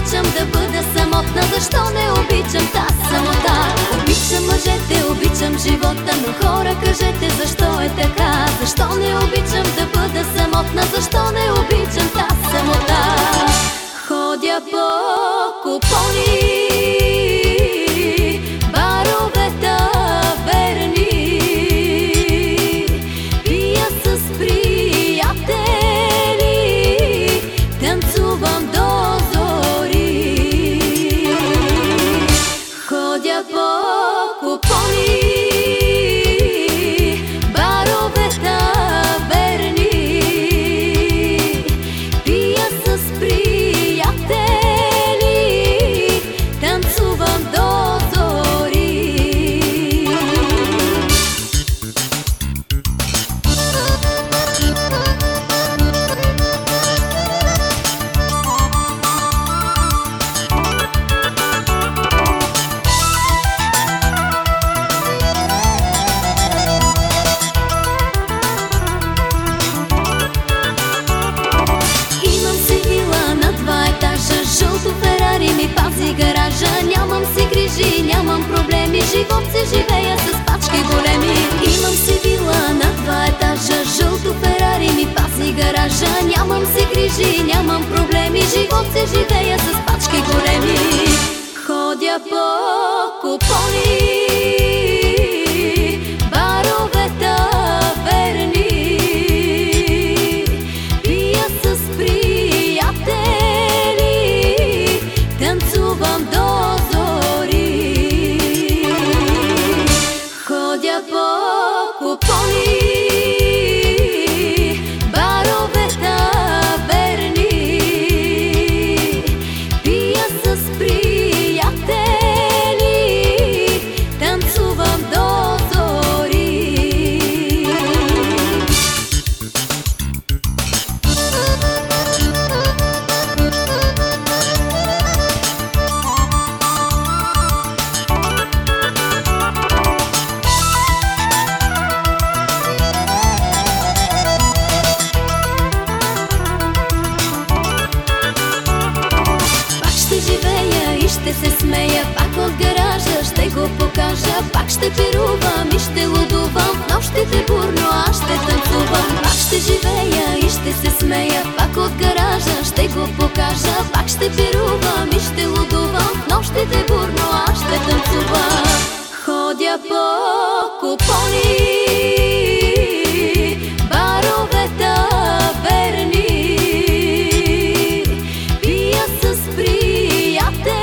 обичам да бъда самотна, защо не обичам тази самота? Обичам мъжете, обичам живота, но хора, кажете защо е така? Защо не обичам да бъда самотна, защо не обичам тази самота? Ходя по купони, барове таверни, пия с приятели, танцувам до зори. Ходя по купони, барове таверни, пия с приятели, танцувам до зори. Жълто Ферари ми пази гаража, нямам си грижи, нямам проблеми, живот се живея с пачки големи. Имам си вила на 2 етажа, жълто Ферари ми пази гаража, нямам си грижи, нямам проблеми, живот се живея с пачки големи. Ходя по купони, барове таверни, пия с приятели, танцувам до зори. Ходя по купони, барове таверни, пия с приятели, танцувам до зори. Ще се смея, пак от гаража ще го покажа, пак ще пирувам и ще лудувам, в нощите бурно аз ще танцувам. Пак ще живея и ще се смея, пак от гаража ще го покажа, пак ще пирувам и ще лудувам, в нощите бурно аз ще танцувам. Ходя по купони, барове таверни, пия с приятели,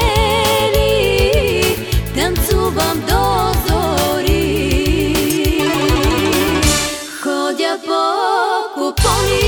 танцувам до зори. Ходя по купони,